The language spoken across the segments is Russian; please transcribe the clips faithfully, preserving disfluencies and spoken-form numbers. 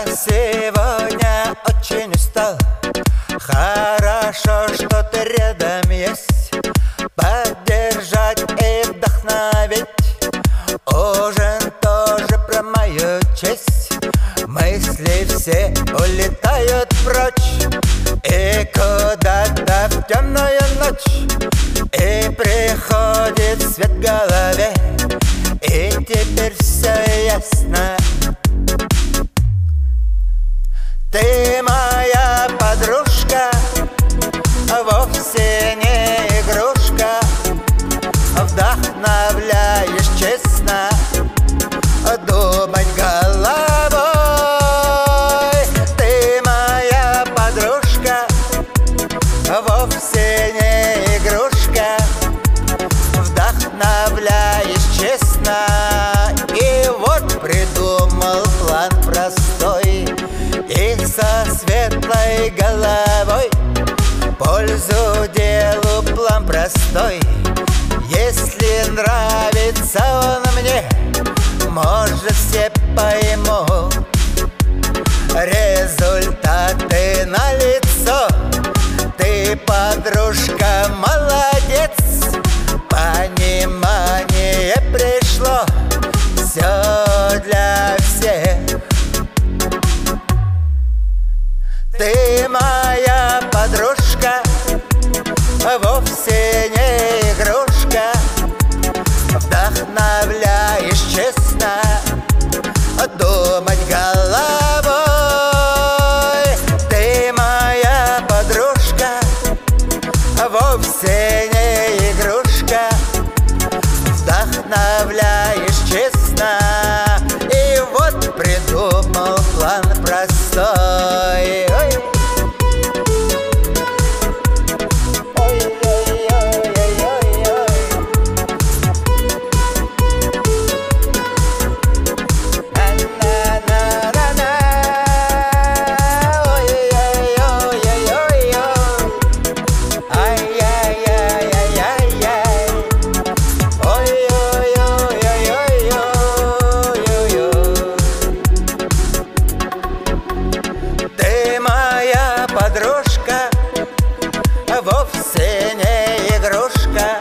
Я сегодня очень устал. Хорошо, что ты рядом есть. Поддержать и вдохновить. Ужин тоже про мою честь. Мысли все улетают прочь, и куда-то в темную ночь. И приходит свет в голове, и теперь все ясно. Ты моя подружка, вовсе не игрушка. Вдохновляешь честно, думать головой. Ты моя подружка, вовсе не игрушка. Вдохновляешь честно. И вот придумал план простой, и со светлой головой. Пользу делу план простой. Если нравится он мне, может, все поймут. Результаты налицо. Ты, подружка, молодец. Понимание пришло. Все для всех. Ты моя подружка, вовсе не игрушка. Вдохновляешь честно, думать головой. Ты моя подружка, вовсе не игрушка. Вдохновляешь честно. И вот придумал план простой. Подружка, вовсе не игрушка.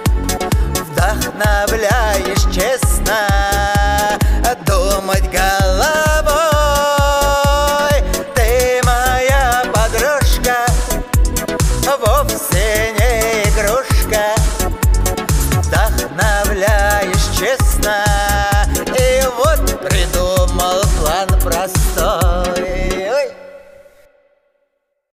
Вдохновляешь честно, думать головой. Ты моя подружка, вовсе не игрушка. Вдохновляешь честно.